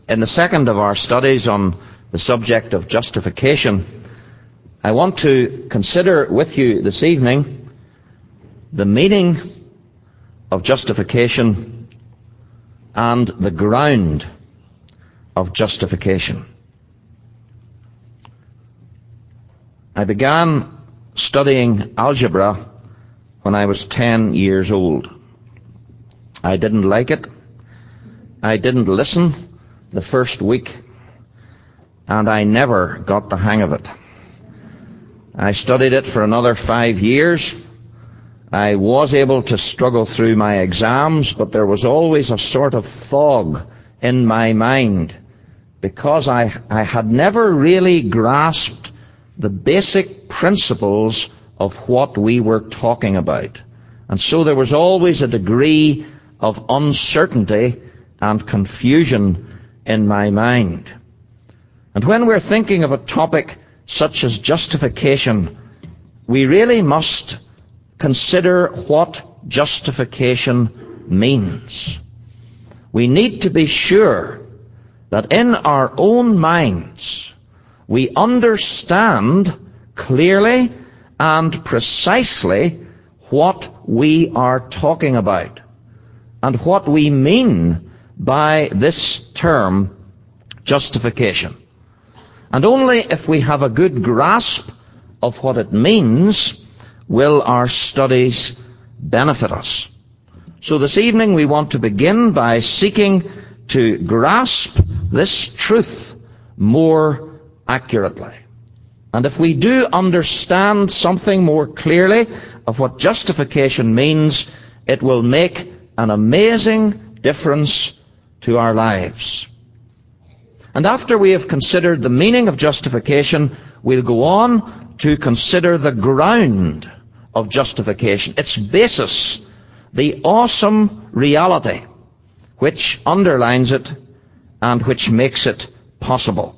In the second of our studies on the subject of justification, I want to consider with you this evening the meaning of justification and the ground of justification. I began studying algebra when I was 10 years old. I didn't like it. I didn't listen the first week, and I never got the hang of it. I studied it for another 5 years. I was able to struggle through my exams, but there was always a sort of fog in my mind because I had never really grasped the basic principles of what we were talking about. And so there was always a degree of uncertainty and confusion in my mind. And when we're thinking of a topic such as justification, we really must consider what justification means. We need to be sure that in our own minds we understand clearly and precisely what we are talking about and what we mean by this term justification. And only if we have a good grasp of what it means will our studies benefit us. So this evening we want to begin by seeking to grasp this truth more accurately. And if we do understand something more clearly of what justification means, it will make an amazing difference to our lives. And after we have considered the meaning of justification, we'll go on to consider the ground of justification, its basis, the awesome reality which underlines it and which makes it possible.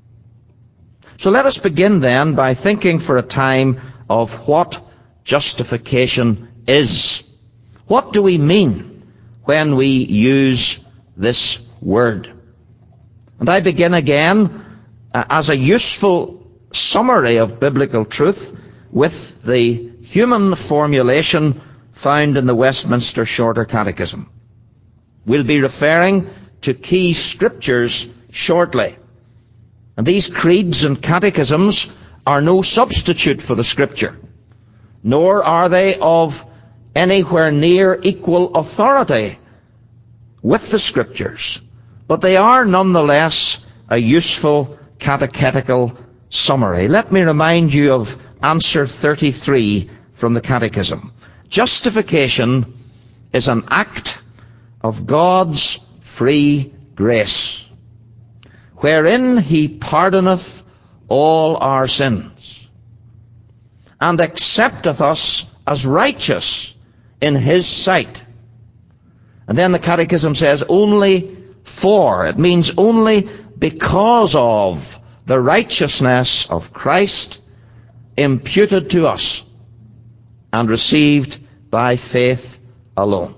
So let us begin then by thinking for a time of what justification is. What do we mean when we use this word? And I begin again as a useful summary of biblical truth with the human formulation found in the Westminster Shorter Catechism. We'll be referring to key scriptures shortly. And these creeds and catechisms are no substitute for the Scripture, nor are they of anywhere near equal authority with the Scriptures, but they are nonetheless a useful catechetical summary. Let me remind you of answer 33 from the Catechism. Justification is an act of God's free grace, wherein he pardoneth all our sins, and accepteth us as righteous in his sight. And then the Catechism says, only for, it means only because of the righteousness of Christ imputed to us and received by faith alone.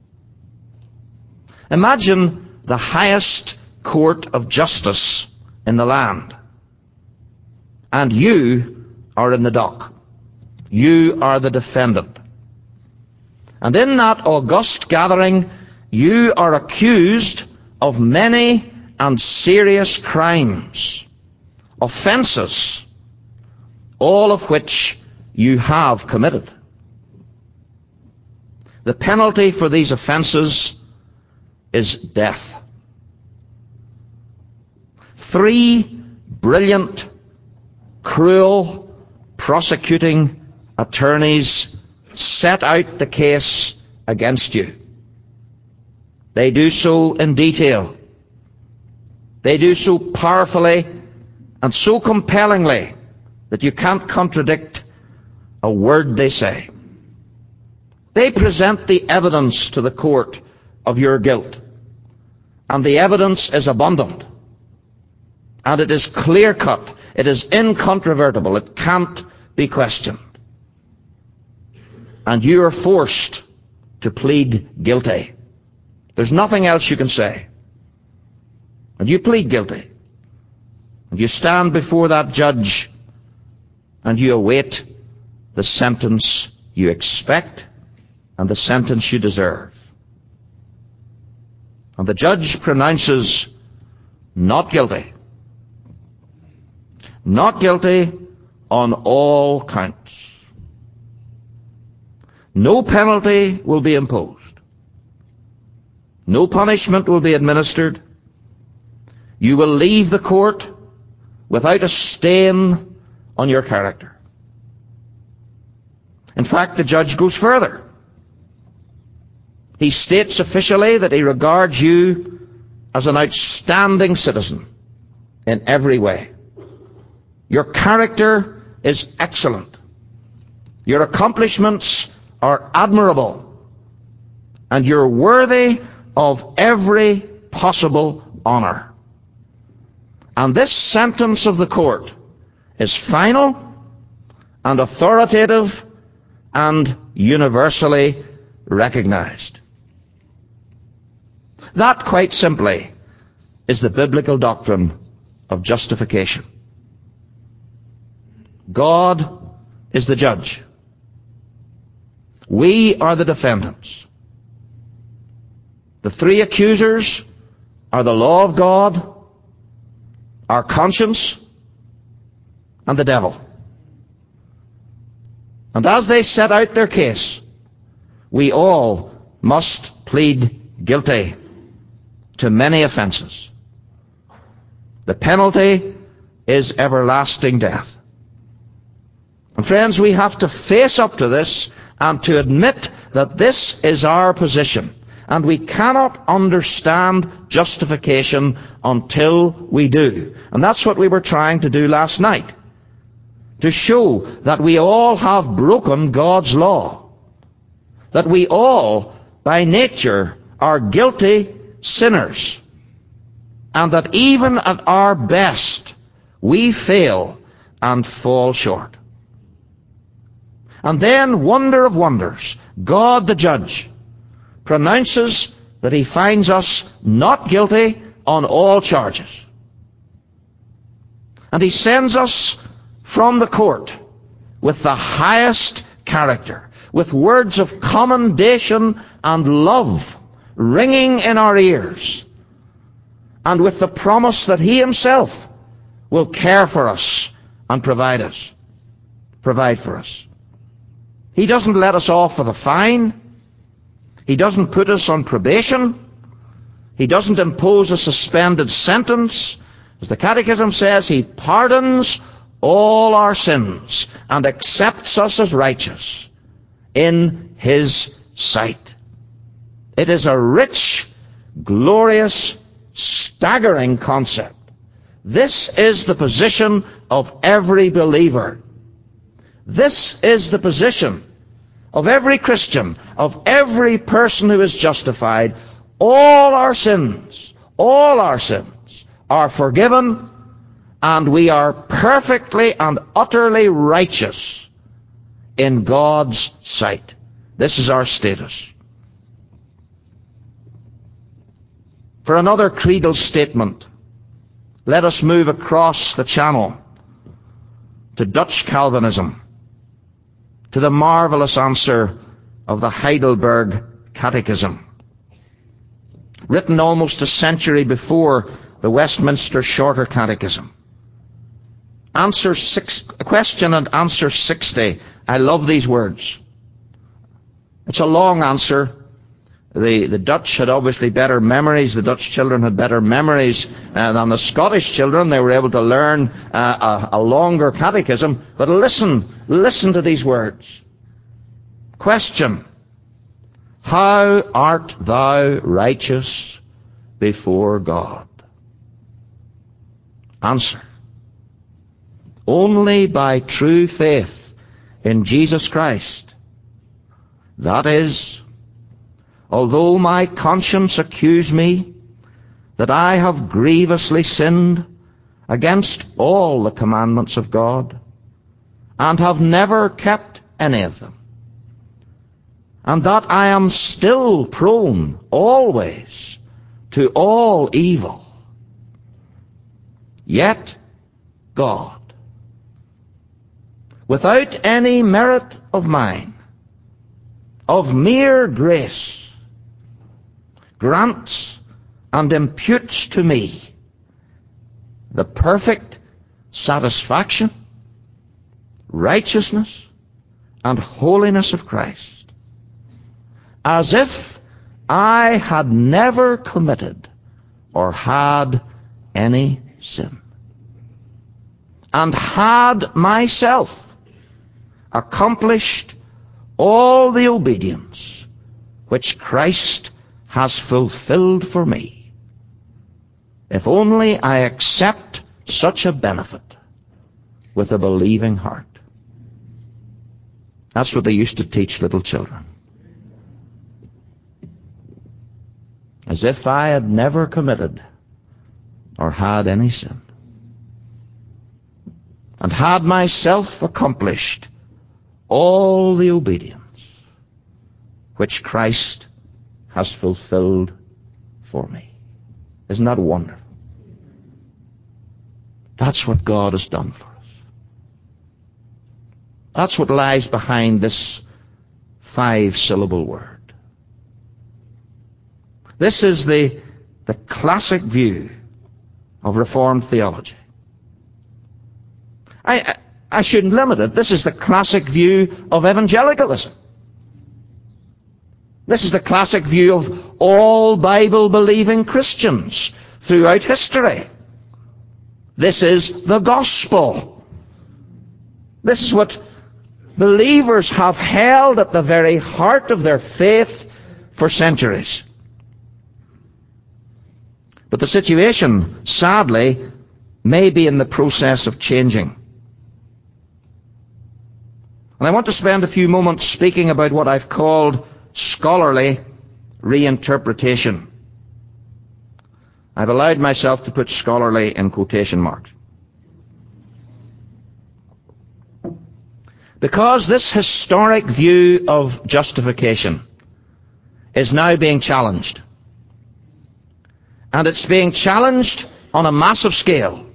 Imagine the highest court of justice in the land, and you are in the dock. You are the defendant. And in that august gathering, you are accused of many and serious crimes, offenses, all of which you have committed. The penalty for these offenses is death. 3 brilliant, cruel, prosecuting attorneys set out the case against you. They do so in detail. They do so powerfully and so compellingly that you can't contradict a word they say. They present the evidence to the court of your guilt, and the evidence is abundant, and it is clear-cut, it is incontrovertible, it can't be questioned. And you are forced to plead guilty. There's nothing else you can say. and you plead guilty, and you stand before that judge, and you await the sentence you expect and the sentence you deserve. And the judge pronounces not guilty. Not guilty on all counts. No penalty will be imposed. No punishment will be administered. You will leave the court without a stain on your character. In fact, the judge goes further. He states officially that he regards you as an outstanding citizen in every way. Your character is excellent. Your accomplishments are admirable. And you're worthy of every possible honor. And this sentence of the court is final and authoritative and universally recognized. That, quite simply, is the biblical doctrine of justification. God is the judge. We are the defendants. The three accusers are the law of God, our conscience, and the devil. And as they set out their case, we all must plead guilty to many offenses. The penalty is everlasting death. And friends, we have to face up to this and to admit that this is our position. And we cannot understand justification until we do. And that's what we were trying to do last night. To show that we all have broken God's law. That we all, by nature, are guilty sinners. And that even at our best, we fail and fall short. And then, wonder of wonders, God the judge pronounces that he finds us not guilty on all charges. And he sends us from the court with the highest character, with words of commendation and love ringing in our ears, and with the promise that he himself will care for us and provide for us. He doesn't let us off with a fine. He doesn't put us on probation. He doesn't impose a suspended sentence. As the Catechism says, he pardons all our sins and accepts us as righteous in his sight. It is a rich, glorious, staggering concept. This is the position of every believer. This is the position of every Christian, of every person who is justified. All our sins are forgiven, and we are perfectly and utterly righteous in God's sight. This is our status. For another creedal statement, let us move across the channel to Dutch Calvinism, to the marvelous answer of the Heidelberg Catechism, written almost a century before the Westminster Shorter Catechism. Question and answer 60. I love these words. It's a long answer. The Dutch had obviously better memories. The Dutch children had better memories than the Scottish children. They were able to learn a longer catechism. But listen to these words. Question: how art thou righteous before God? Answer: only by true faith in Jesus Christ. That is, although my conscience accuse me that I have grievously sinned against all the commandments of God, and have never kept any of them, and that I am still prone always to all evil, yet God, without any merit of mine, of mere grace, grants and imputes to me the perfect satisfaction, righteousness, and holiness of Christ, as if I had never committed or had any sin, and had myself accomplished all the obedience which Christ has fulfilled for me, if only I accept such a benefit with a believing heart. That's what they used to teach little children. As if I had never committed or had any sin, and had myself accomplished all the obedience which Christ has fulfilled for me. Isn't that wonderful? That's what God has done for us. That's what lies behind this 5-syllable word. This is the classic view of Reformed theology. I shouldn't limit it. This is the classic view of evangelicalism. This is the classic view of all Bible-believing Christians throughout history. This is the gospel. This is what believers have held at the very heart of their faith for centuries. But the situation, sadly, may be in the process of changing. And I want to spend a few moments speaking about what I've called scholarly reinterpretation. I've allowed myself to put scholarly in quotation marks. Because this historic view of justification is now being challenged. And it's being challenged on a massive scale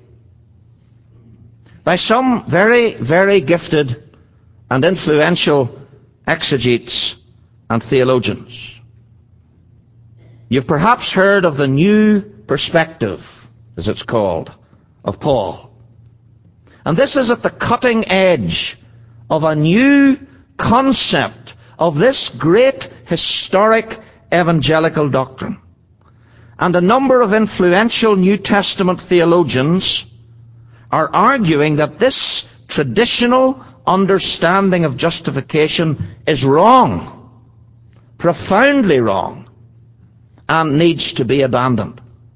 by some very, very gifted and influential exegetes and theologians. You've perhaps heard of the new perspective, as it's called, of Paul. And this is at the cutting edge of a new concept of this great historic evangelical doctrine. And a number of influential New Testament theologians are arguing that this traditional understanding of justification is wrong, profoundly wrong, and needs to be abandoned.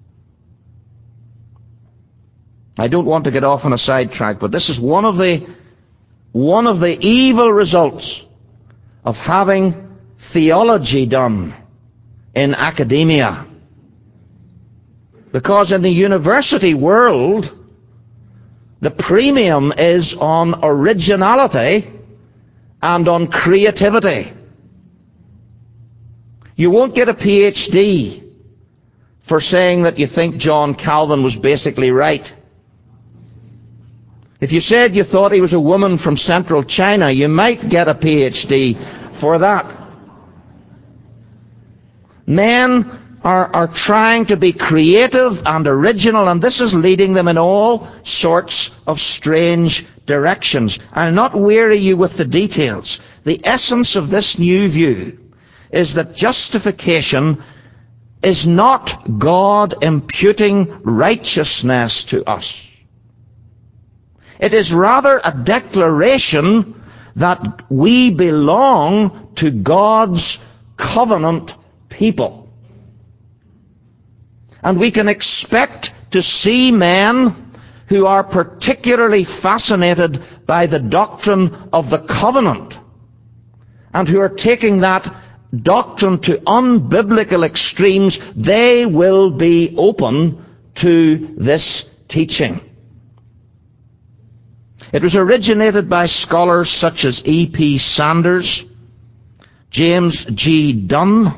I don't want to get off on a sidetrack, but this is one of the evil results of having theology done in academia. Because in the university world, the premium is on originality and on creativity. You won't get a PhD for saying that you think John Calvin was basically right. If you said you thought he was a woman from central China, you might get a PhD for that. Men are trying to be creative and original, and this is leading them in all sorts of strange directions. I'll not weary you with the details. The essence of this new view is that justification is not God imputing righteousness to us. It is rather a declaration that we belong to God's covenant people. And we can expect to see men who are particularly fascinated by the doctrine of the covenant and who are taking that doctrine to unbiblical extremes. They will be open to this teaching. It was originated by scholars such as E.P. Sanders, James G. Dunn,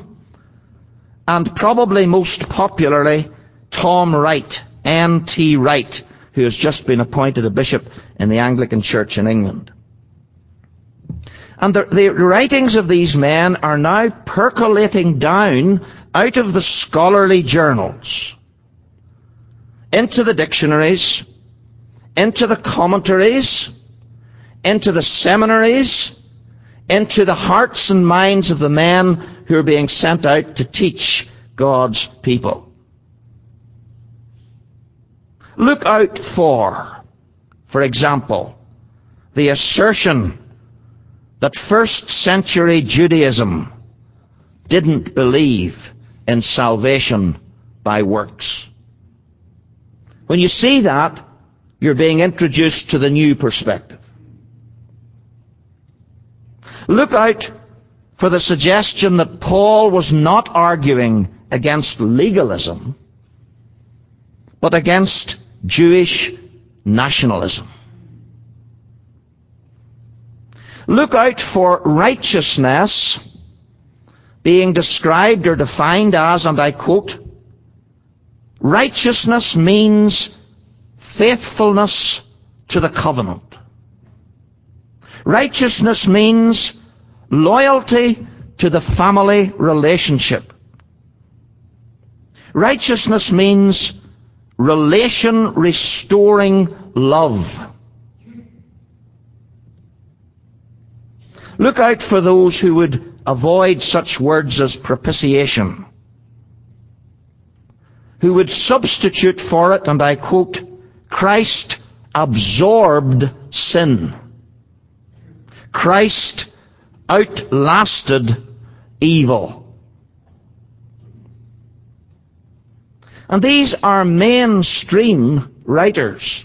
and probably most popularly, Tom Wright, N.T. Wright, who has just been appointed a bishop in the Anglican Church in England. And the writings of these men are now percolating down out of the scholarly journals into the dictionaries, into the commentaries, into the seminaries, into the hearts and minds of the men who are being sent out to teach God's people. Look out for example, the assertion that first century Judaism didn't believe in salvation by works. When you see that, you're being introduced to the new perspective. Look out for the suggestion that Paul was not arguing against legalism, but against Jewish nationalism. Look out for righteousness being described or defined as, and I quote, righteousness means faithfulness to the covenant. Righteousness means loyalty to the family relationship. Righteousness means relation restoring love. Look out for those who would avoid such words as propitiation, who would substitute for it, and I quote, Christ absorbed sin. Christ outlasted evil. And these are mainstream writers.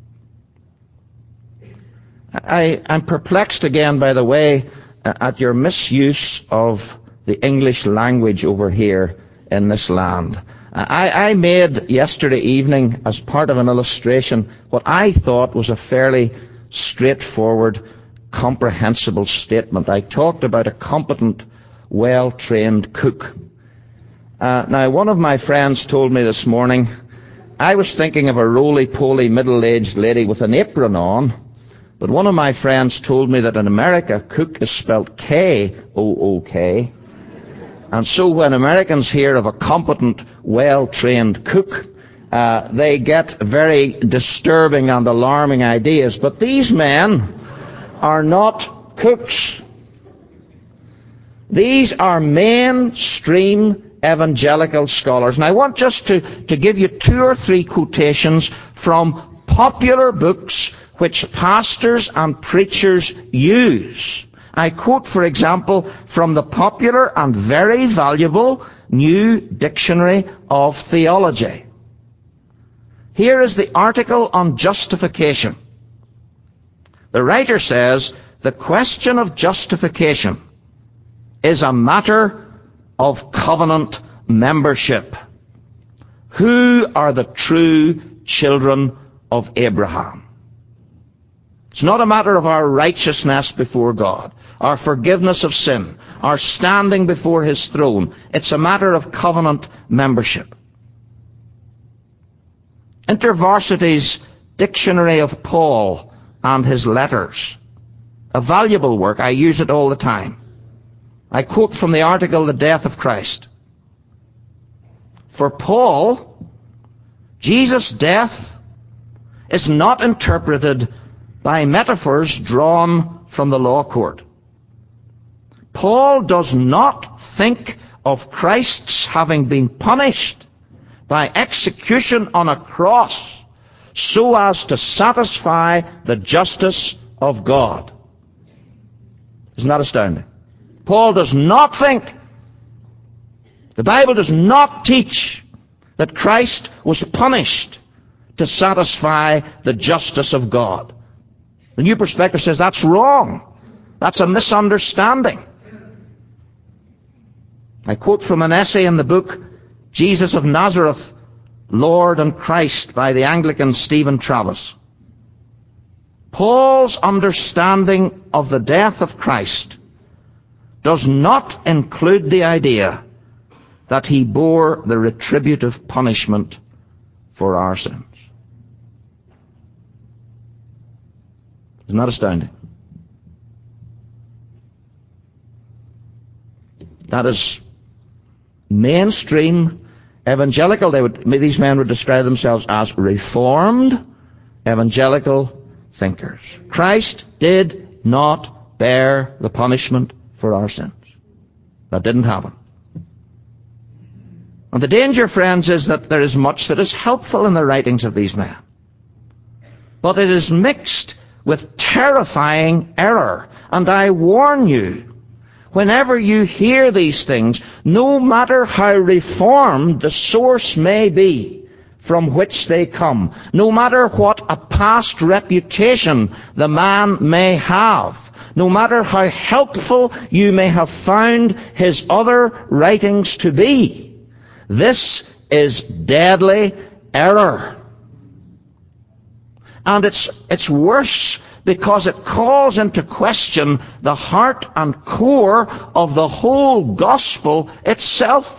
I'm perplexed again, by the way, at your misuse of the English language over here in this land. I made yesterday evening, as part of an illustration, what I thought was a fairly straightforward, comprehensible statement. I talked about a competent, well-trained cook. Now, one of my friends told me this morning, I was thinking of a roly-poly middle-aged lady with an apron on, but one of my friends told me that in America, cook is spelled K-O-O-K. And so when Americans hear of a competent, well-trained cook, they get very disturbing and alarming ideas. But these men are not cooks. These are mainstream evangelical scholars. And I want just to give you 2 or 3 quotations from popular books which pastors and preachers use. I quote, for example, from the popular and very valuable New Dictionary of Theology. Here is the article on justification. The writer says, the question of justification is a matter of covenant membership. Who are the true children of Abraham? It's not a matter of our righteousness before God, our forgiveness of sin, our standing before His throne. It's a matter of covenant membership. InterVarsity's Dictionary of Paul and His Letters. A valuable work. I use it all the time. I quote from the article, The Death of Christ. For Paul, Jesus' death is not interpreted by metaphors drawn from the law court. Paul does not think of Christ's having been punished by execution on a cross so as to satisfy the justice of God. Isn't that astounding? Paul does not think, the Bible does not teach that Christ was punished to satisfy the justice of God. The New Perspective says that's wrong. That's a misunderstanding. I quote from an essay in the book, Jesus of Nazareth, Lord and Christ, by the Anglican Stephen Travis. Paul's understanding of the death of Christ does not include the idea that He bore the retributive punishment for our sins. Isn't that astounding? That is mainstream evangelical. These men would describe themselves as reformed evangelical thinkers. Christ did not bear the punishment for our sins. That didn't happen. And the danger, friends, is that there is much that is helpful in the writings of these men. But it is mixed with terrifying error. And I warn you, whenever you hear these things, no matter how reformed the source may be from which they come, no matter what a past reputation the man may have, no matter how helpful you may have found his other writings to be, this is deadly error. And it's worse because it calls into question the heart and core of the whole gospel itself.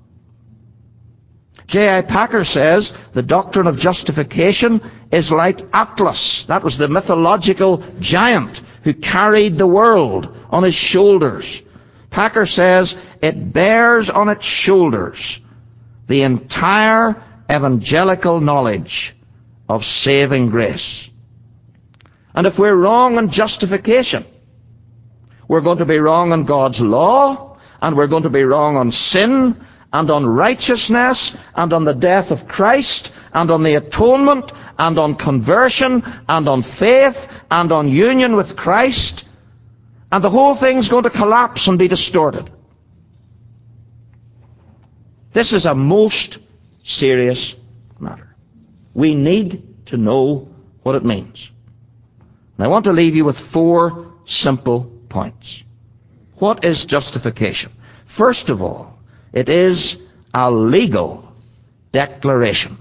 J.I. Packer says the doctrine of justification is like Atlas. That was the mythological giant who carried the world on his shoulders. Packer says it bears on its shoulders the entire evangelical knowledge of saving grace. And if we're wrong on justification, we're going to be wrong on God's law, and we're going to be wrong on sin, and on righteousness, and on the death of Christ, and on the atonement, and on conversion, and on faith, and on union with Christ. And the whole thing's going to collapse and be distorted. This is a most serious matter. We need to know what it means. And I want to leave you with 4 simple points. What is justification? First of all, it is a legal declaration.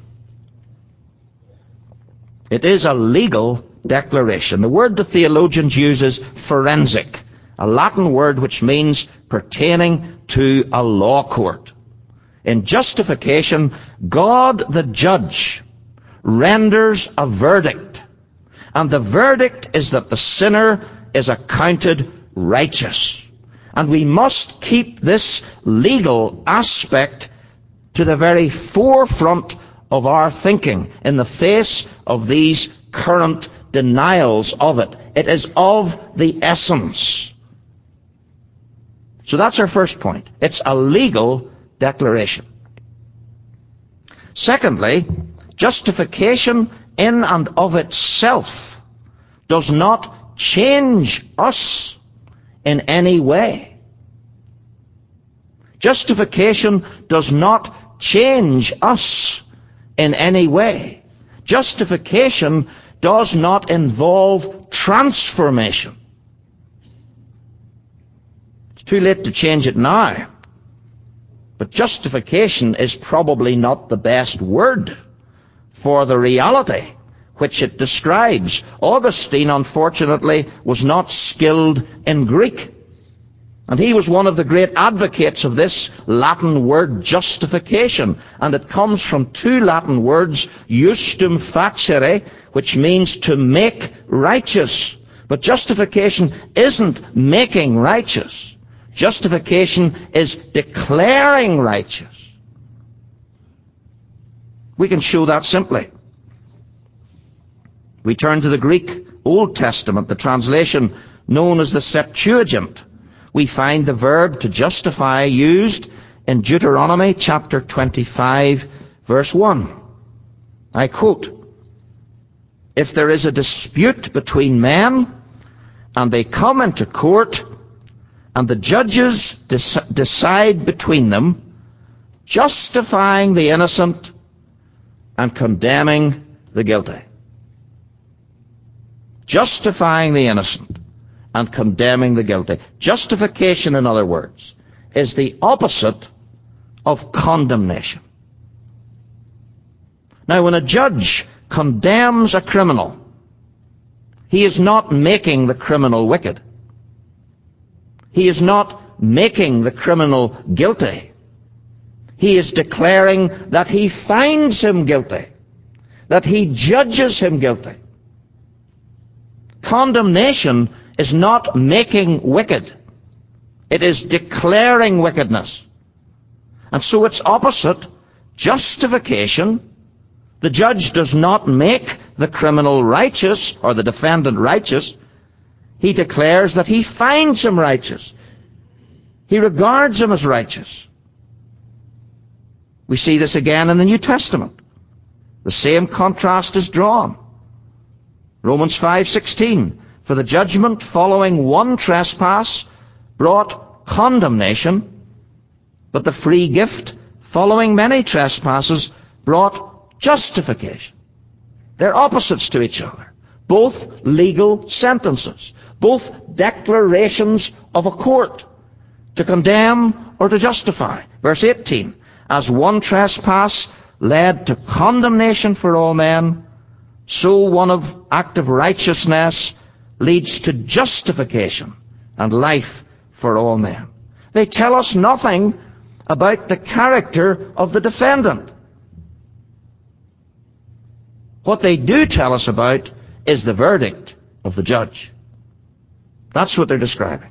It is a legal declaration. The word the theologians use is forensic, a Latin word which means pertaining to a law court. In justification, God the judge renders a verdict, and the verdict is that the sinner is accounted righteous. And we must keep this legal aspect to the very forefront of our thinking in the face of these current denials of it. It is of the essence. So that's our first point. It's a legal declaration. Secondly, justification in and of itself does not change us in any way. Justification does not change us in any way. Justification does not involve transformation. It's too late to change it now. But justification is probably not the best word for the reality which it describes. Augustine, unfortunately, was not skilled in Greek. And he was one of the great advocates of this Latin word justification. And it comes from 2 Latin words, justum facere, which means to make righteous. But justification isn't making righteous. Justification is declaring righteous. We can show that simply. We turn to the Greek Old Testament, the translation known as the Septuagint. We find the verb to justify used in Deuteronomy chapter 25, verse 1. I quote, "If there is a dispute between men, and they come into court, and the judges decide between them, justifying the innocent and condemning the guilty." Justifying the innocent and condemning the guilty. Justification, in other words, is the opposite of condemnation. Now, when a judge condemns a criminal, he is not making the criminal wicked. He is not making the criminal guilty. He is declaring that he finds him guilty, that he judges him guilty. condemnation is not making wicked. It is declaring wickedness. And so it's opposite. Justification. The judge does not make the criminal righteous or the defendant righteous. He declares that he finds him righteous. He regards him as righteous. We see this again in the New Testament. The same contrast is drawn. Romans 5:16. For the judgment following one trespass brought condemnation, but the free gift following many trespasses brought justification. They're opposites to each other. Both legal sentences. Both declarations of a court to condemn or to justify. Verse 18. As one trespass led to condemnation for all men, so one act of righteousness leads to justification and life for all men. They tell us nothing about the character of the defendant. What they do tell us about is the verdict of the judge. That's what they're describing.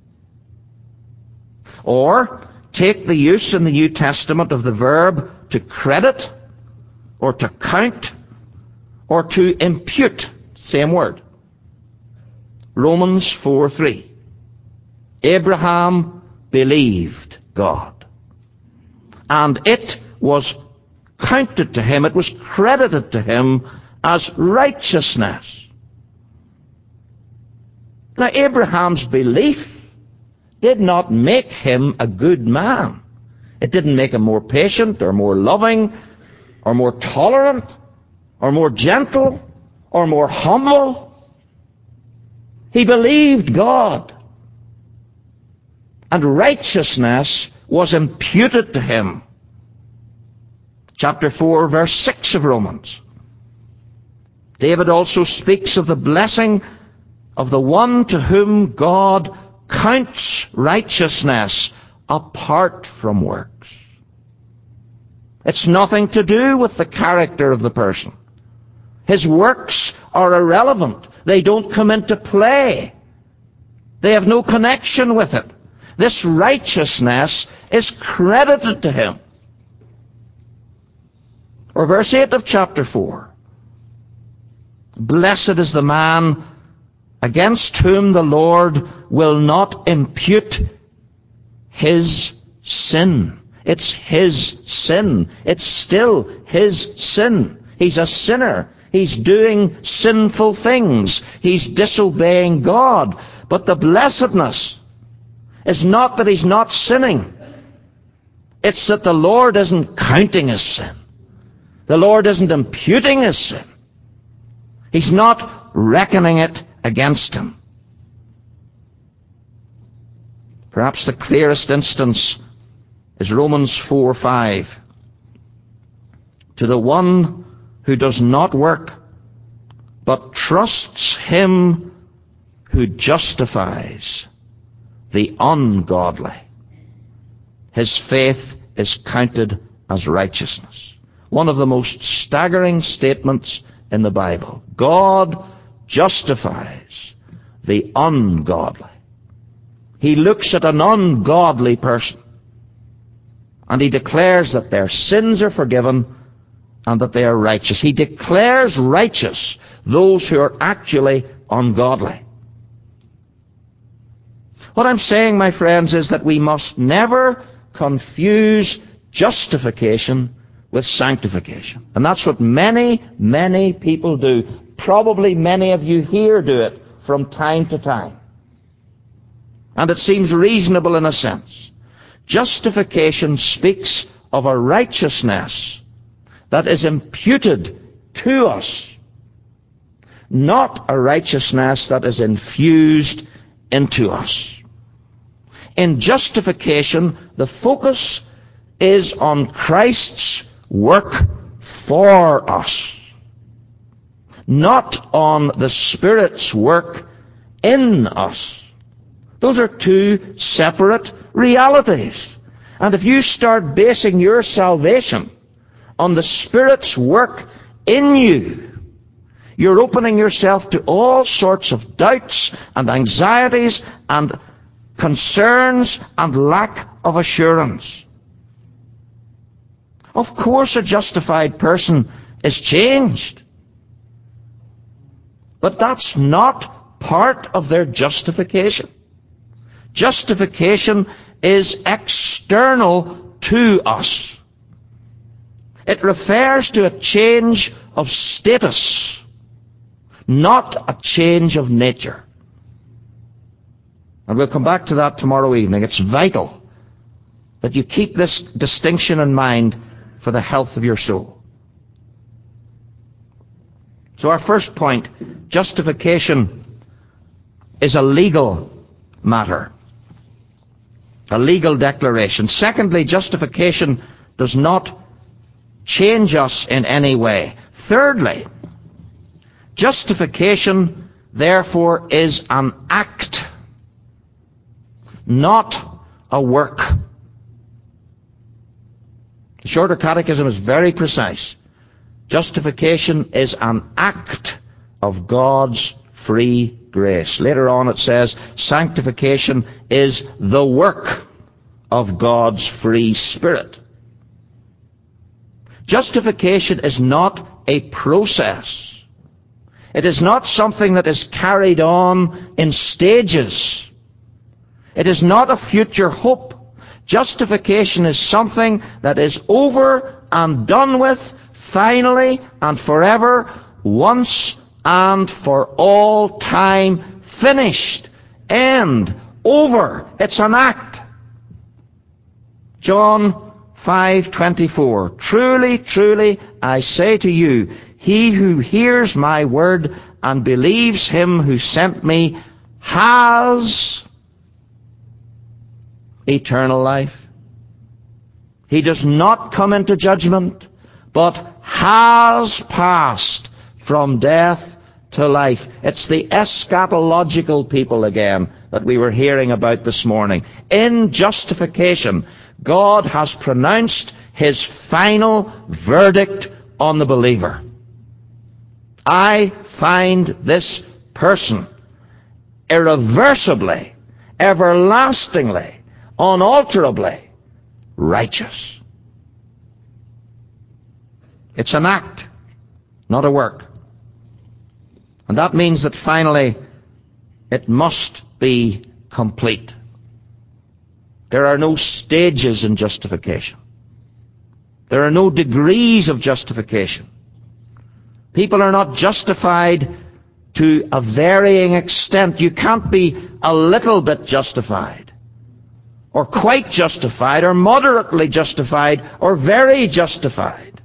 Or take the use in the New Testament of the verb to credit, or to count, or to impute. Same word. Romans 4:3. Abraham believed God, and it was counted to him, it was credited to him as righteousness. Now, Abraham's belief did not make him a good man. It didn't make him more patient or more loving or more tolerant or more gentle or more humble. He believed God, and righteousness was imputed to him. Chapter 4, verse 6 of Romans. David also speaks of the blessing of the one to whom God counts righteousness apart from works. It's nothing to do with the character of the person. His works are irrelevant. They don't come into play. They have no connection with it. This righteousness is credited to him. Or verse 8 of chapter 4. Blessed is the man against whom the Lord will not impute his sin. It's his sin. It's still his sin. He's a sinner. He's doing sinful things. He's disobeying God. But the blessedness is not that he's not sinning. It's that the Lord isn't counting his sin. The Lord isn't imputing his sin. He's not reckoning it against him. Perhaps the clearest instance is Romans 4:5. To the one who does not work, but trusts him who justifies the ungodly, his faith is counted as righteousness. One of the most staggering statements in the Bible. God justifies the ungodly. He looks at an ungodly person and he declares that their sins are forgiven and that they are righteous. He declares righteous those who are actually ungodly. What I'm saying, my friends, is that we must never confuse justification with sanctification. And that's what many, many people do. Probably many of you here do it from time to time. And it seems reasonable in a sense. Justification speaks of a righteousness that is imputed to us, not a righteousness that is infused into us. In justification, the focus is on Christ's work for us, not on the Spirit's work in us. Those are two separate realities. And if you start basing your salvation on the Spirit's work in you, You're opening yourself to all sorts of doubts and anxieties and concerns and lack of assurance. Of course, a justified person is changed. But that's not part of their justification. Justification is external to us. It refers to a change of status, not a change of nature. And we'll come back to that tomorrow evening. It's vital that you keep this distinction in mind for the health of your soul. So our first point, justification is a legal matter, a legal declaration. Secondly, justification does not change us in any way. Thirdly, justification, therefore, is an act, not a work. The Shorter Catechism is very precise. Justification is an act of God's free grace. Later on it says, sanctification is the work of God's free Spirit. Justification is not a process. It is not something that is carried on in stages. It is not a future hope. Justification is something that is over and done with, finally and forever, once and for all time, finished, end, over. It's an act. John 5:24. Truly, truly, I say to you, he who hears my word and believes him who sent me has eternal life. He does not come into judgment, but has passed from death to life. It's the eschatological people again that we were hearing about this morning. In justification, God has pronounced his final verdict on the believer. I find this person irreversibly, everlastingly, unalterably righteous. It's an act, not a work. And that means that finally it must be complete. There are no stages in justification. There are no degrees of justification. People are not justified to a varying extent. You can't be a little bit justified, or quite justified, or moderately justified, or very justified.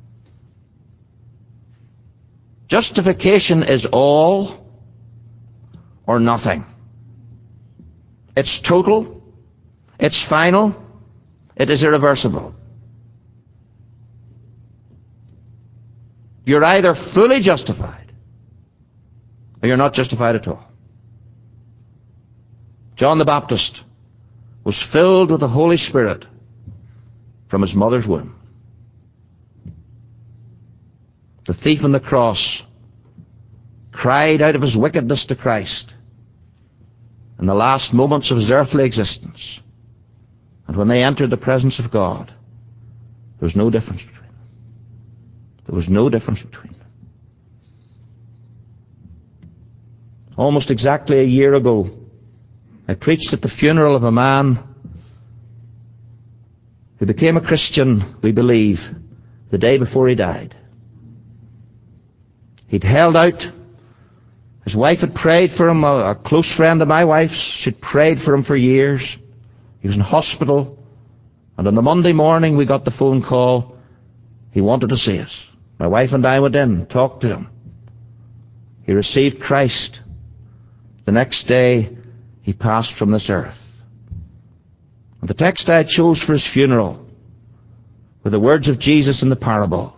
Justification is all or nothing. It's total, it's final, it is irreversible. You're either fully justified or you're not justified at all. John the Baptist was filled with the Holy Spirit from his mother's womb. The thief on the cross cried out of his wickedness to Christ in the last moments of his earthly existence. And when they entered the presence of God, there was no difference between them. There was no difference between them. Almost exactly a year ago, I preached at the funeral of a man who became a Christian, we believe, the day before he died. He'd held out. His wife had prayed for him, a close friend of my wife's. She'd prayed for him for years. He was in hospital. And on the Monday morning we got the phone call. He wanted to see us. My wife and I went in, talked to him. He received Christ. The next day he passed from this earth. And the text I chose for his funeral were the words of Jesus in the parable.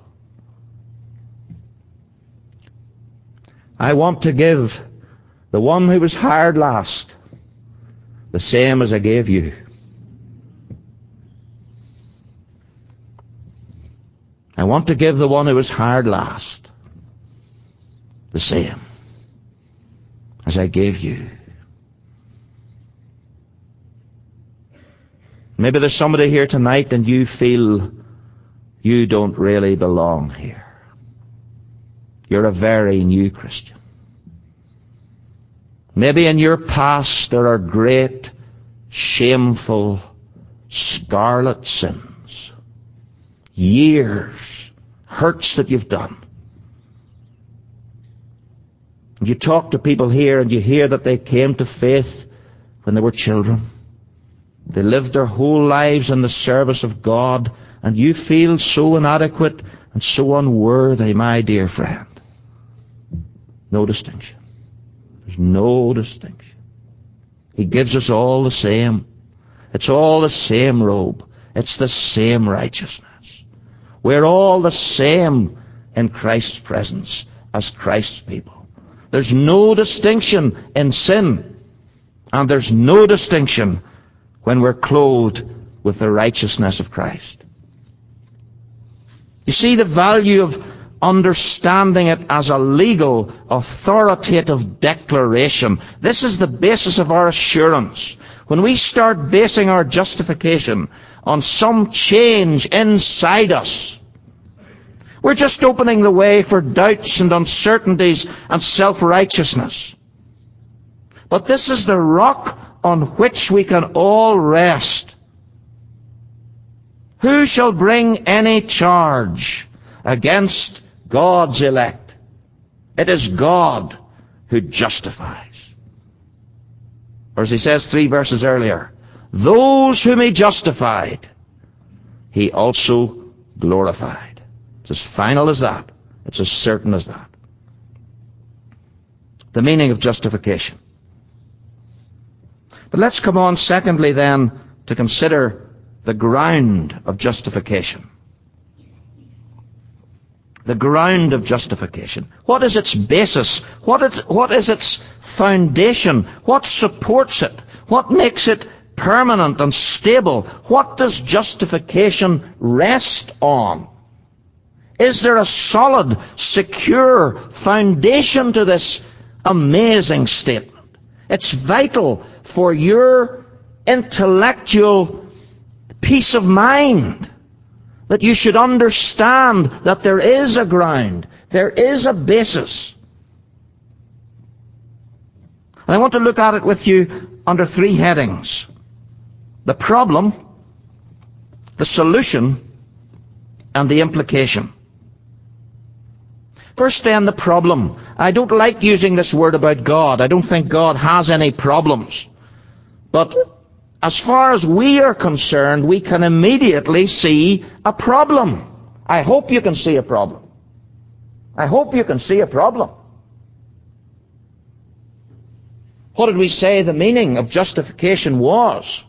I want to give the one who was hired last the same as I gave you. I want to give the one who was hired last the same as I gave you. Maybe there's somebody here tonight and you feel you don't really belong here. You're a very new Christian. Maybe in your past there are great, shameful, scarlet sins. Years, hurts that you've done. You talk to people here and you hear that they came to faith when they were children. They lived their whole lives in the service of God, and you feel so inadequate and so unworthy, my dear friend. No distinction. There's no distinction. He gives us all the same. It's all the same robe. It's the same righteousness. We're all the same in Christ's presence as Christ's people. There's no distinction in sin, and there's no distinction when we're clothed with the righteousness of Christ. You see the value of understanding it as a legal, authoritative declaration. This is the basis of our assurance. When we start basing our justification on some change inside us, we're just opening the way for doubts and uncertainties and self-righteousness. But this is the rock on which we can all rest. Who shall bring any charge against God's elect? It is God who justifies. Or as he says 3 verses earlier, those whom he justified, he also glorified. It's as final as that. It's as certain as that. The meaning of justification. But let's come on secondly then to consider the ground of justification. The ground of justification. What is its basis? What is its foundation? What supports it? What makes it permanent and stable? What does justification rest on? Is there a solid, secure foundation to this amazing statement? It's vital for your intellectual peace of mind that you should understand that there is a ground, there is a basis. And I want to look at it with you under 3 headings. The problem, the solution, and the implication. First then, the problem. I don't like using this word about God. I don't think God has any problems. But as far as we are concerned, we can immediately see a problem. I hope you can see a problem. I hope you can see a problem. What did we say the meaning of justification was?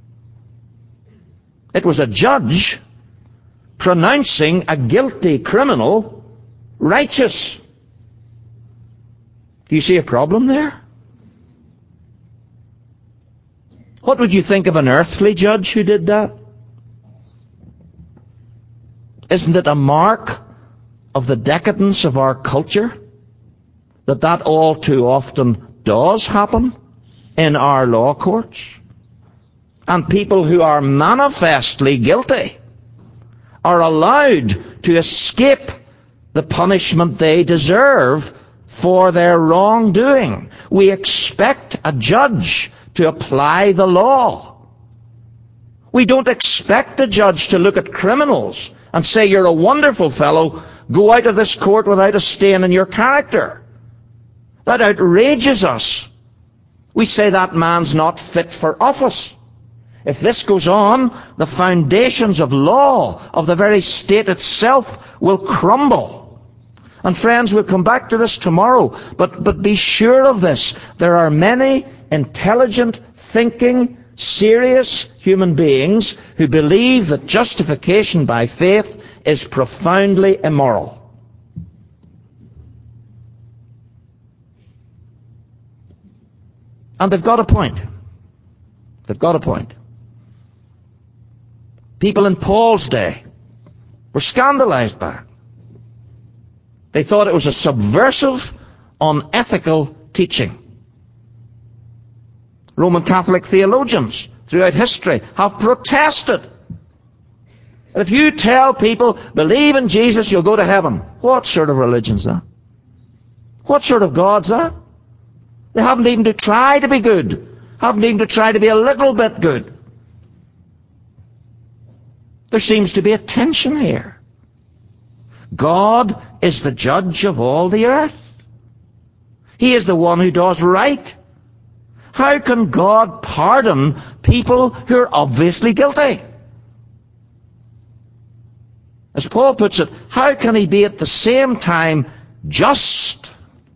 It was a judge pronouncing a guilty criminal righteous. Do you see a problem there? What would you think of an earthly judge who did that? Isn't it a mark of the decadence of our culture that all too often does happen in our law courts? And people who are manifestly guilty are allowed to escape the punishment they deserve for their wrongdoing. We expect a judge to apply the law. We don't expect a judge to look at criminals and say, you're a wonderful fellow, go out of this court without a stain in your character. That outrages us. We say that man's not fit for office. If this goes on, the foundations of law, of the very state itself, will crumble. And friends, we'll come back to this tomorrow, but be sure of this. There are many intelligent, thinking, serious human beings who believe that justification by faith is profoundly immoral. And they've got a point. They've got a point. People in Paul's day were scandalized by it. They thought it was a subversive unethical teaching. Roman Catholic theologians throughout history have protested. And if you tell people, believe in Jesus, you'll go to heaven, what sort of religion's that? What sort of God's that? They haven't even to try to be good. Haven't even to try to be a little bit good. There seems to be a tension here. God is the judge of all the earth. He is the one who does right. How can God pardon people who are obviously guilty? As Paul puts it, how can he be at the same time just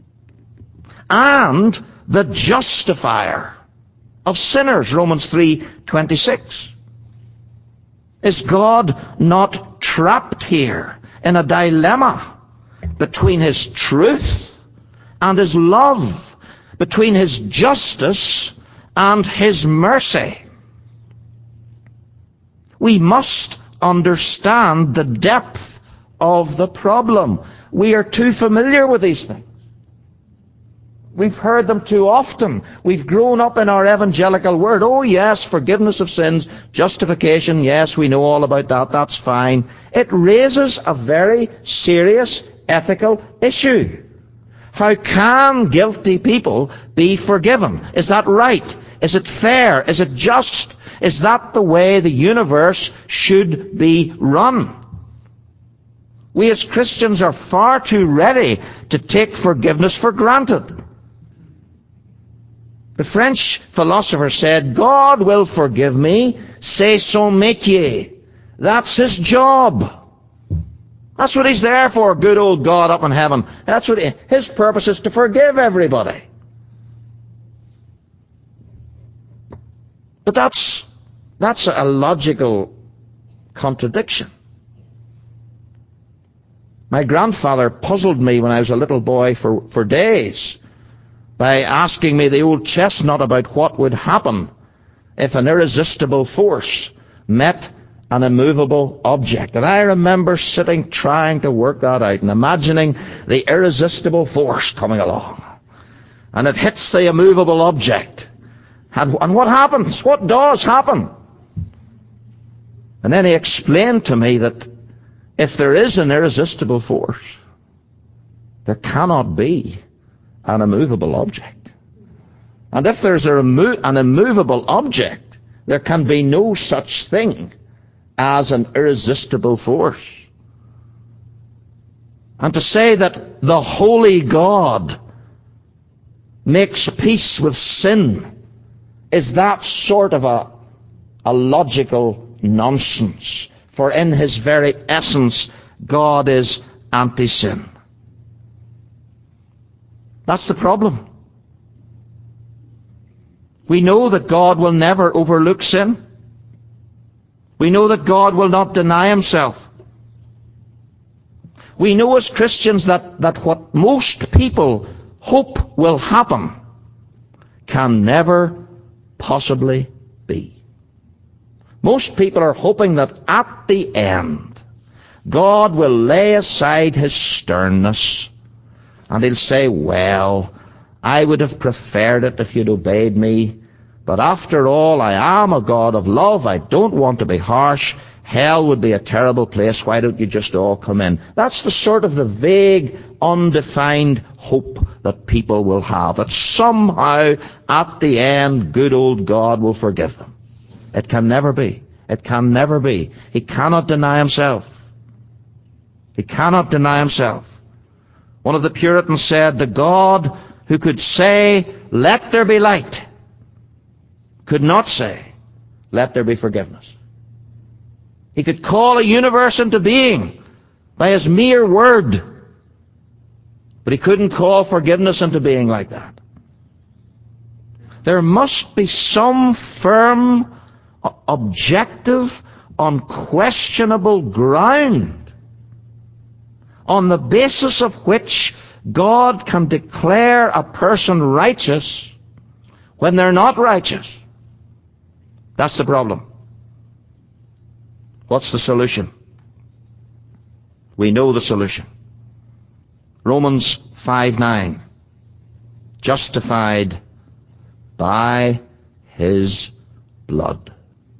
and the justifier of sinners? Romans 3:26. Is God not trapped here in a dilemma between his truth and his love, between his justice and his mercy? We must understand the depth of the problem. We are too familiar with these things. We've heard them too often. We've grown up in our evangelical word. Oh yes, forgiveness of sins, justification, yes, we know all about that, that's fine. It raises a very serious ethical issue. How can guilty people be forgiven? Is that right? Is it fair? Is it just? Is that the way the universe should be run? We as Christians are far too ready to take forgiveness for granted. The French philosopher said, God will forgive me, c'est son métier. That's his job. That's what he's there for, good old God up in heaven. That's what his purpose is, to forgive everybody. But that's a logical contradiction. My grandfather puzzled me when I was a little boy for days by asking me the old chestnut about what would happen if an irresistible force met an immovable object. And I remember sitting trying to work that out and imagining the irresistible force coming along. And it hits the immovable object. And what happens? What does happen? And then he explained to me that if there is an irresistible force, there cannot be an immovable object. And if there's an immovable object, there can be no such thing as an irresistible force. And to say that the holy God makes peace with sin is that sort of a logical nonsense. For in his very essence, God is anti-sin. That's the problem. We know that God will never overlook sin. We know that God will not deny himself. We know as Christians that what most people hope will happen can never possibly be. Most people are hoping that at the end, God will lay aside his sternness and he'll say, well, I would have preferred it if you'd obeyed me, but after all, I am a God of love. I don't want to be harsh. Hell would be a terrible place. Why don't you just all come in? That's the sort of the vague, undefined hope that people will have, that somehow at the end, good old God will forgive them. It can never be. It can never be. He cannot deny himself. He cannot deny himself. One of the Puritans said, the God who could say, let there be light, could not say, let there be forgiveness. He could call a universe into being by his mere word, but he couldn't call forgiveness into being like that. There must be some firm, objective, unquestionable ground on the basis of which God can declare a person righteous when they're not righteous. That's the problem. What's the solution? We know the solution. Romans 5:9. justified by his blood.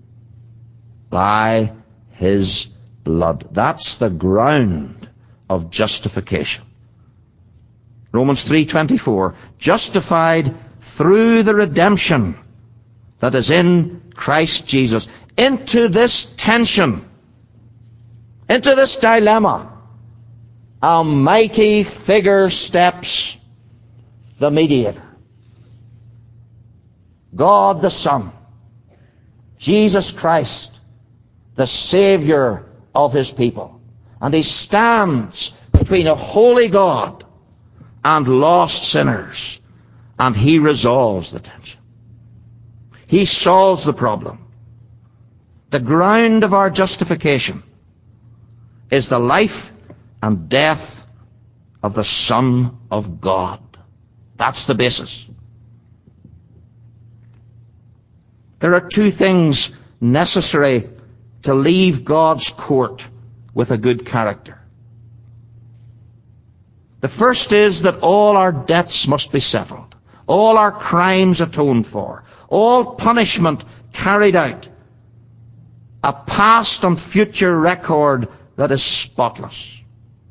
By his blood. That's the ground of justification. Romans 3:24, justified through the redemption that is in Christ Jesus. Into this tension, into this dilemma, a mighty figure steps the mediator. God the Son, Jesus Christ, the Savior of his people. And he stands between a holy God and lost sinners, and he resolves the tension. He solves the problem. The ground of our justification is the life and death of the Son of God. That's the basis. There are two things necessary to leave God's court with a good character. The first is that all our debts must be settled, all our crimes atoned for, all punishment carried out, a past and future record that is spotless.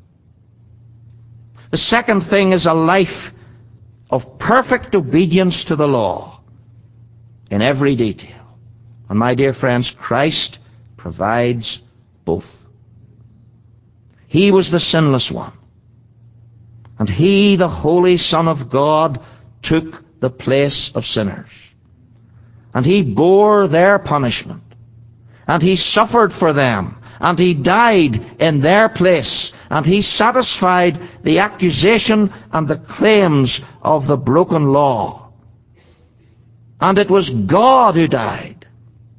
The second thing is a life of perfect obedience to the law in every detail. And my dear friends, Christ provides both. He was the sinless one, and he, the holy Son of God, took the place of sinners. And he bore their punishment, and he suffered for them, and he died in their place, and he satisfied the accusation and the claims of the broken law. And it was God who died.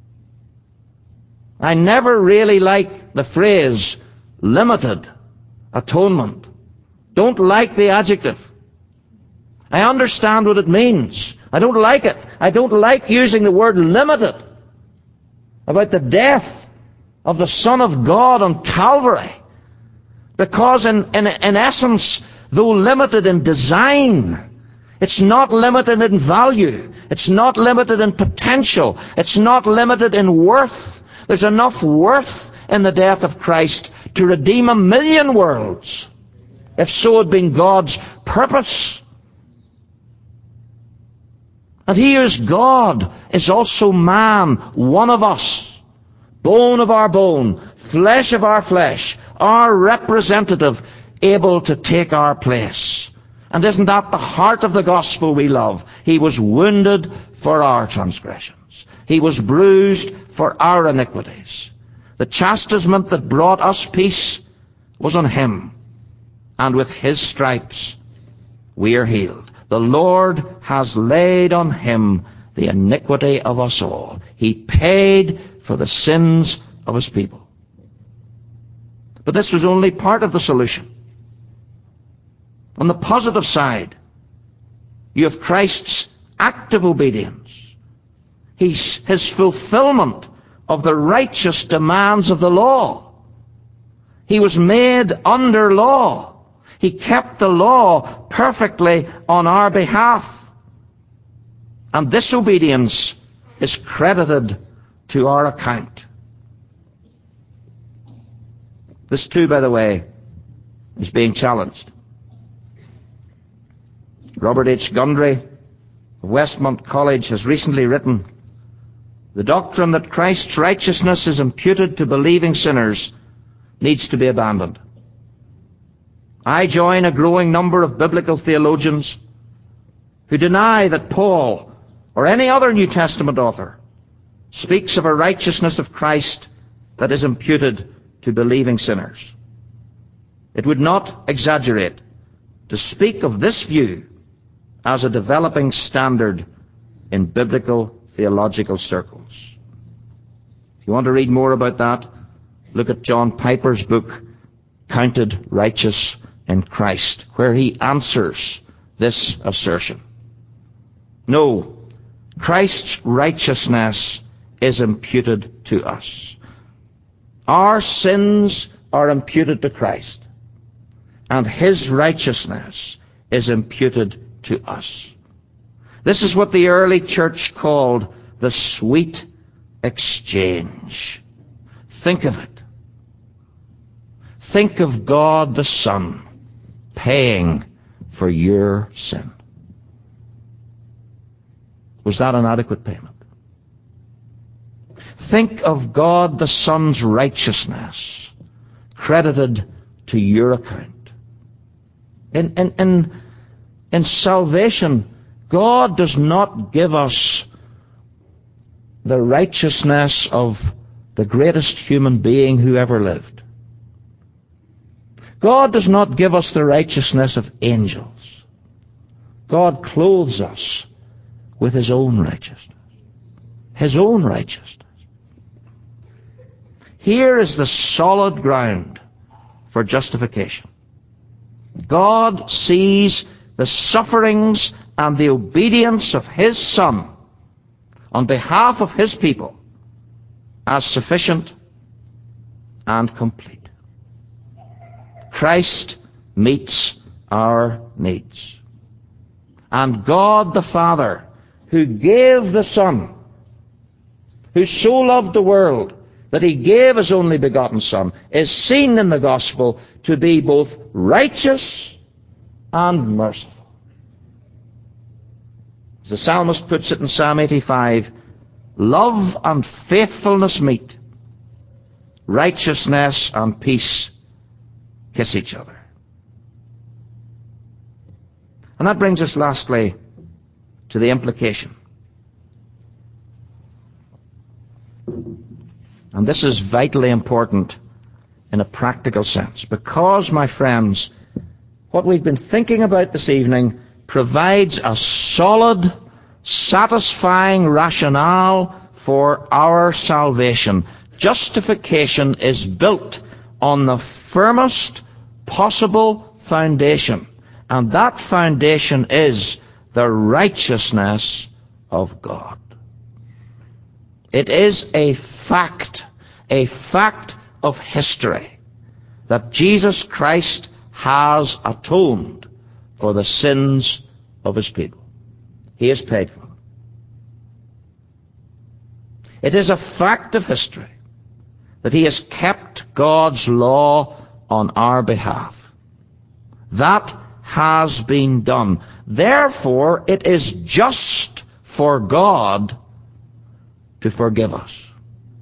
I never really liked the phrase limited atonement. Don't like the adjective. I understand what it means. I don't like it. I don't like using the word limited about the death of the Son of God on Calvary. Because in essence, though limited in design, it's not limited in value. It's not limited in potential. It's not limited in worth. There's enough worth in the death of Christ to redeem 1,000,000 worlds, if so had been God's purpose. And he who is God is also man, one of us, bone of our bone, flesh of our flesh, our representative, able to take our place. And isn't that the heart of the gospel we love? He was wounded for our transgressions. He was bruised for our iniquities. The chastisement that brought us peace was on him, and with his stripes we are healed. The Lord has laid on him the iniquity of us all. He paid for the sins of his people. But this was only part of the solution. On the positive side, you have Christ's active obedience. His fulfillment of the righteous demands of the law. He was made under law. He kept the law perfectly on our behalf. And this obedience is credited to our account. This too, by the way, is being challenged. Robert H. Gundry of Westmont College has recently written, "The doctrine that Christ's righteousness is imputed to believing sinners needs to be abandoned. I join a growing number of biblical theologians who deny that Paul or any other New Testament author speaks of a righteousness of Christ that is imputed to believing sinners. It would not exaggerate to speak of this view as a developing standard in biblical theological circles." If you want to read more about that, look at John Piper's book, Counted Righteous in Christ, where he answers this assertion. No, Christ's righteousness is imputed to us. Our sins are imputed to Christ, and his righteousness is imputed to us. This is what the early church called the sweet exchange. Think of it. Think of God the Son paying for your sin. Was that an adequate payment? Think of God the Son's righteousness credited to your account. In salvation, God does not give us the righteousness of the greatest human being who ever lived. God does not give us the righteousness of angels. God clothes us with His own righteousness. His own righteousness. Here is the solid ground for justification. God sees the sufferings and the obedience of His Son on behalf of His people as sufficient and complete. Christ meets our needs. And God the Father, who gave the Son, who so loved the world that He gave His only begotten Son, is seen in the gospel to be both righteous and merciful. As the psalmist puts it in Psalm 85, love and faithfulness meet, righteousness and peace kiss each other. And that brings us lastly to the implication. And this is vitally important in a practical sense, because, my friends, what we've been thinking about this evening provides a solid, satisfying rationale for our salvation. Justification is built on the firmest possible foundation, and that foundation is the righteousness of God. It is a fact of history, that Jesus Christ has atoned for the sins of His people. He has paid for them. It is a fact of history that He has kept God's law on our behalf. That has been done. Therefore, it is just for God to forgive us.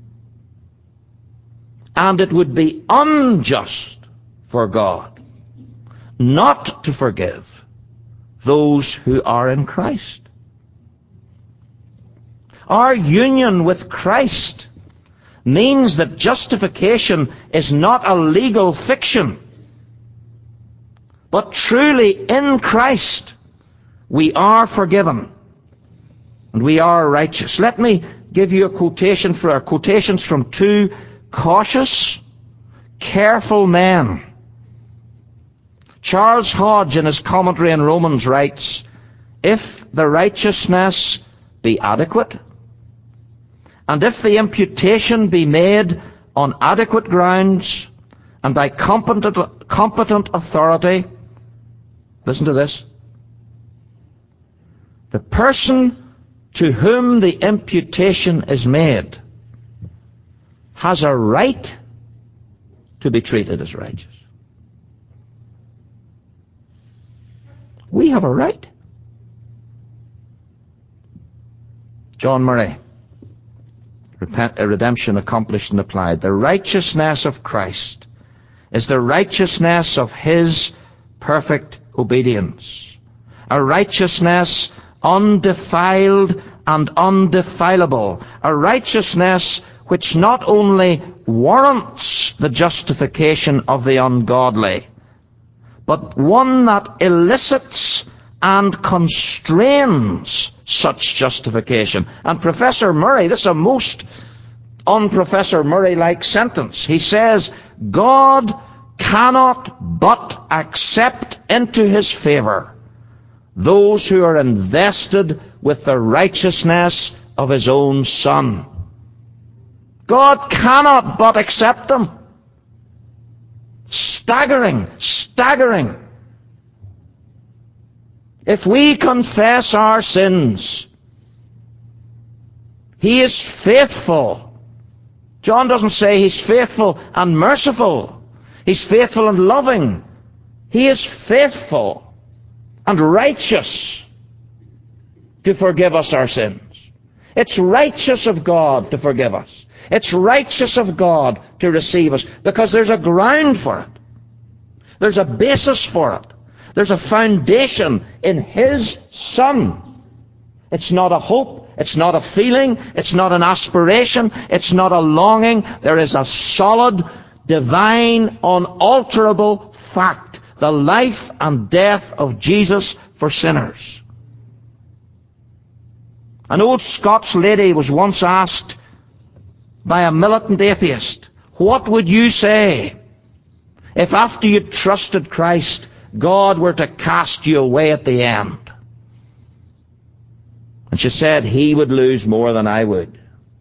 And it would be unjust for God not to forgive those who are in Christ. Our union with Christ means that justification is not a legal fiction, but truly in Christ we are forgiven and we are righteous. Let me give you quotations from two cautious, careful men. Charles Hodge, in his commentary on Romans, writes, "If the righteousness be adequate, and if the imputation be made on adequate grounds and by competent authority," listen to this, "the person to whom the imputation is made has a right to be treated as righteous." We have a right. John Murray, Redemption Accomplished and Applied. The righteousness of Christ is the righteousness of His perfect obedience. A righteousness undefiled and undefilable. A righteousness which not only warrants the justification of the ungodly, but one that elicits and constrains such justification. And Professor Murray, this is a most un-Professor Murray-like sentence. He says, God cannot but accept into His favor those who are invested with the righteousness of His own Son. God cannot but accept them. Staggering. If we confess our sins, He is faithful. John doesn't say He's faithful and merciful. He's faithful and loving. He is faithful and righteous to forgive us our sins. It's righteous of God to forgive us. It's righteous of God to receive us, because there's a ground for it. There's a basis for it. There's a foundation in His Son. It's not a hope. It's not a feeling. It's not an aspiration. It's not a longing. There is a solid, divine, unalterable fact: the life and death of Jesus for sinners. An old Scots lady was once asked by a militant atheist, "What would you say if after you trusted Christ, God were to cast you away at the end?" And she said, "He would lose more than I would."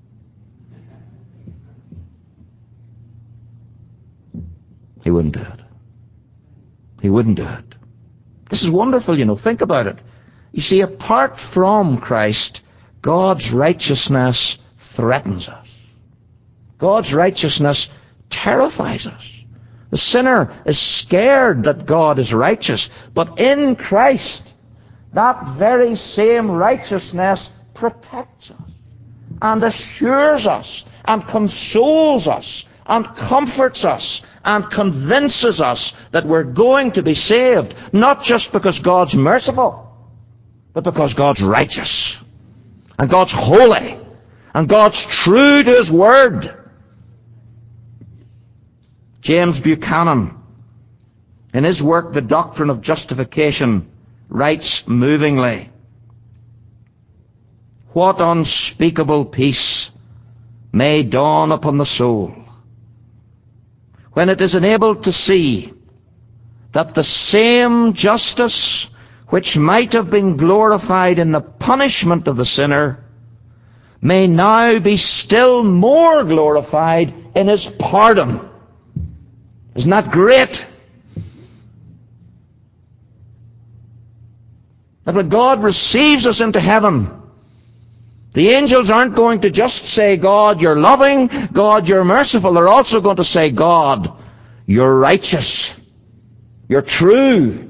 He wouldn't do it. He wouldn't do it. This is wonderful, Think about it. You see, apart from Christ, God's righteousness threatens us. God's righteousness terrifies us. The sinner is scared that God is righteous. But in Christ, that very same righteousness protects us and assures us and consoles us and comforts us and convinces us that we're going to be saved, not just because God's merciful, but because God's righteous and God's holy and God's true to His word. James Buchanan, in his work, The Doctrine of Justification, writes movingly, "What unspeakable peace may dawn upon the soul when it is enabled to see that the same justice which might have been glorified in the punishment of the sinner may now be still more glorified in His pardon." Isn't that great? That when God receives us into heaven, the angels aren't going to just say, "God, you're loving, God, you're merciful." They're also going to say, "God, you're righteous, you're true."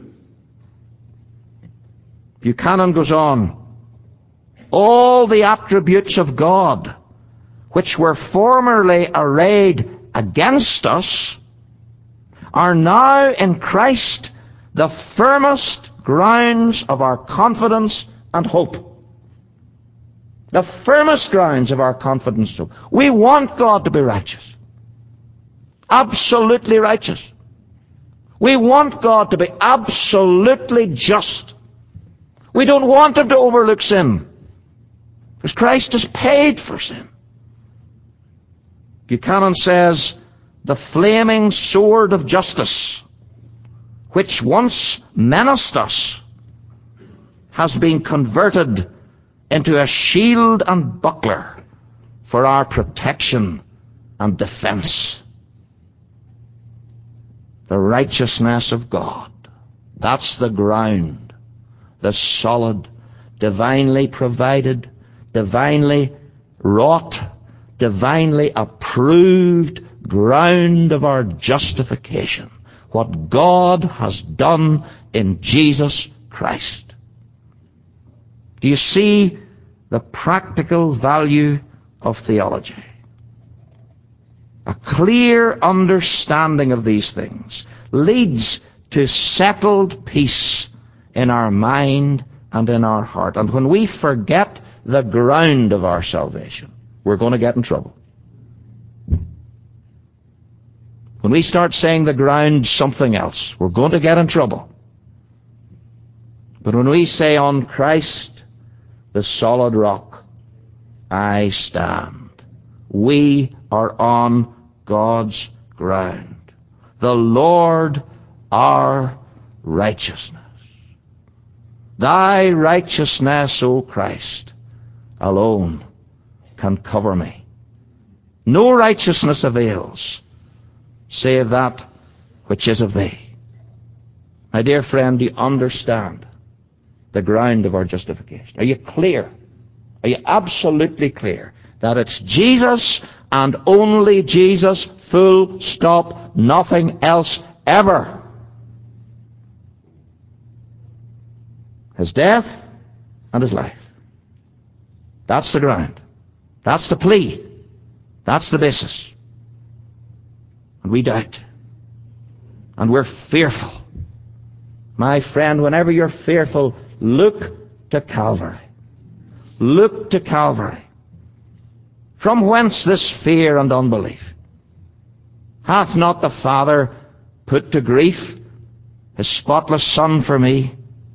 Buchanan goes on, "All the attributes of God which were formerly arrayed against us are now in Christ the firmest grounds of our confidence and hope." The firmest grounds of our confidence and hope. We want God to be righteous. Absolutely righteous. We want God to be absolutely just. We don't want Him to overlook sin, because Christ has paid for sin. Buchanan says, "The flaming sword of justice, which once menaced us, has been converted into a shield and buckler for our protection and defense." The righteousness of God. That's the ground, the solid, divinely provided, divinely wrought, divinely approved ground of our justification. What God has done in Jesus Christ. Do you see the practical value of theology? A clear understanding of these things leads to settled peace in our mind and in our heart. And when we forget the ground of our salvation, we're going to get in trouble. When we start saying the ground's something else, we're going to get in trouble. But when we say, "On Christ, the solid rock, I stand," we are on God's ground. The Lord our righteousness. Thy righteousness, O Christ, alone can cover me. No righteousness avails, save that which is of Thee. My dear friend, do you understand the ground of our justification? Are you clear? Are you absolutely clear that it's Jesus and only Jesus, full stop, nothing else ever? His death and his life. That's the ground. That's the plea. That's the basis. And we doubt. And we're fearful. My friend, whenever you're fearful, look to Calvary. Look to Calvary. From whence this fear and unbelief? Hath not the Father put to grief his spotless Son for me?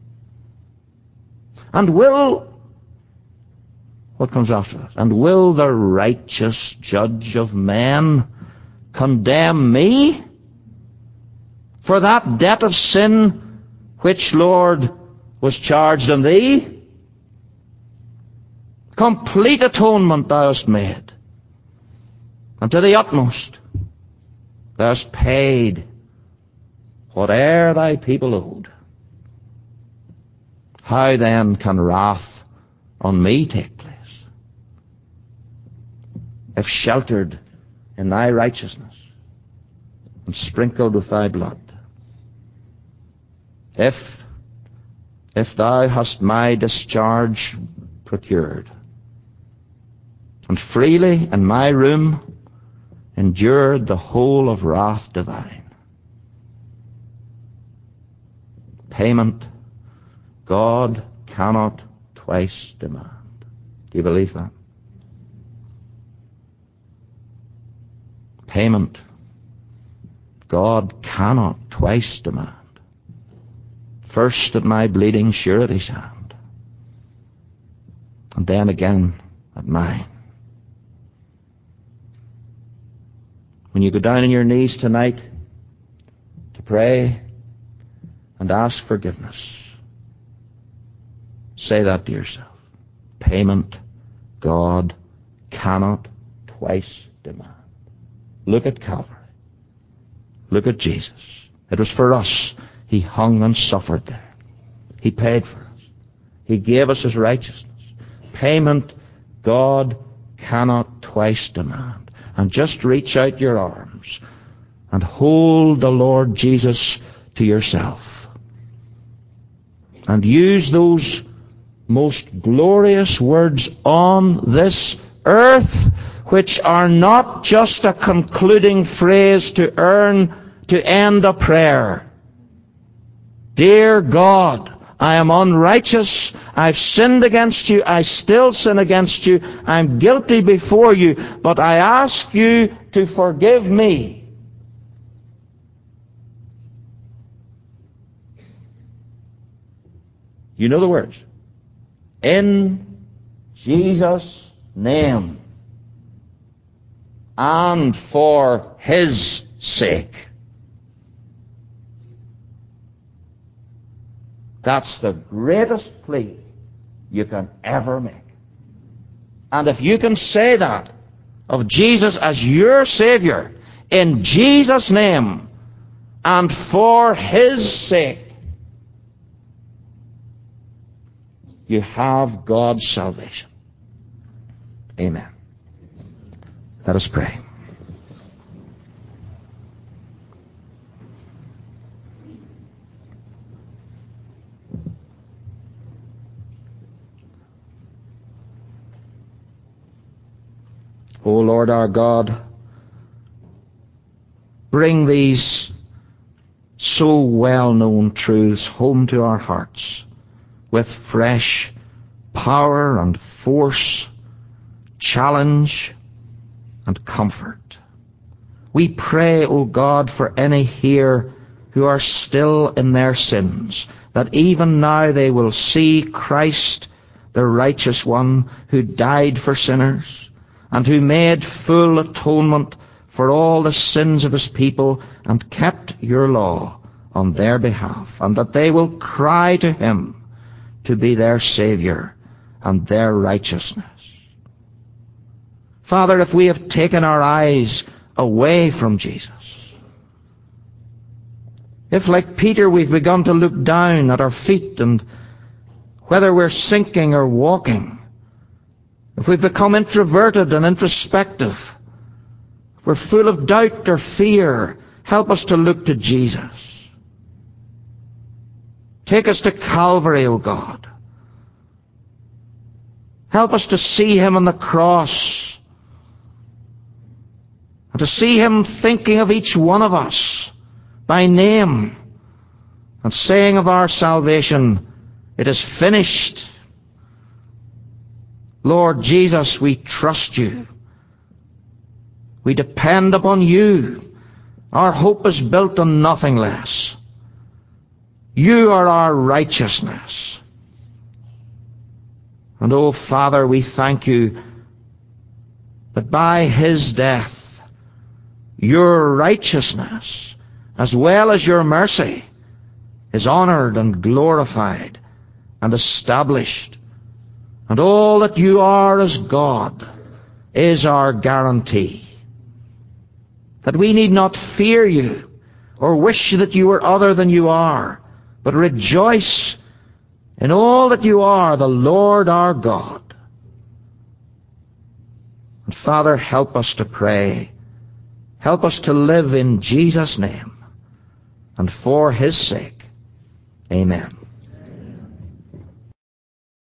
And will, what comes after that? And will the righteous judge of men condemn me for that debt of sin which, Lord, was charged on thee? Complete atonement thou hast made, and to the utmost thou hast paid whate'er thy people owed. How then can wrath on me take place, if sheltered in thy righteousness and sprinkled with thy blood? If thou hast my discharge procured, and freely in my room endured the whole of wrath divine. Payment God cannot twice demand. Do you believe that? Payment God cannot twice demand. First at my bleeding surety's hand, and then again at mine. When you go down on your knees tonight to pray and ask forgiveness, say that to yourself. Payment God cannot twice demand. Look at Calvary. Look at Jesus. It was for us. He hung and suffered there. He paid for us. He gave us his righteousness. Payment God cannot twice demand. And just reach out your arms and hold the Lord Jesus to yourself. And use those most glorious words on this earth, which are not just a concluding phrase to end a prayer. Dear God, I am unrighteous. I've sinned against you. I still sin against you. I'm guilty before you. But I ask you to forgive me. You know the words. In Jesus' name. And for his sake. That's the greatest plea you can ever make. And if you can say that of Jesus as your Savior, in Jesus' name, and for his sake, you have God's salvation. Amen. Let us pray. O Lord our God, bring these so well-known truths home to our hearts with fresh power and force, challenge and comfort. We pray, O God, for any here who are still in their sins, that even now they will see Christ, the righteous one, who died for sinners, and who made full atonement for all the sins of his people and kept your law on their behalf, and that they will cry to him to be their Savior and their righteousness. Father, if we have taken our eyes away from Jesus, if like Peter we've begun to look down at our feet and whether we're sinking or walking, if we've become introverted and introspective, if we're full of doubt or fear, help us to look to Jesus. Take us to Calvary, O God. Help us to see him on the cross, and to see him thinking of each one of us by name and saying of our salvation, "It is finished." Lord Jesus, we trust you. We depend upon you. Our hope is built on nothing less. You are our righteousness. And oh, Father, we thank you that by his death, your righteousness, as well as your mercy, is honored and glorified and established. And all that you are as God is our guarantee. That we need not fear you or wish that you were other than you are, but rejoice in all that you are, the Lord our God. And Father, help us to pray. Help us to live in Jesus' name and for his sake. Amen.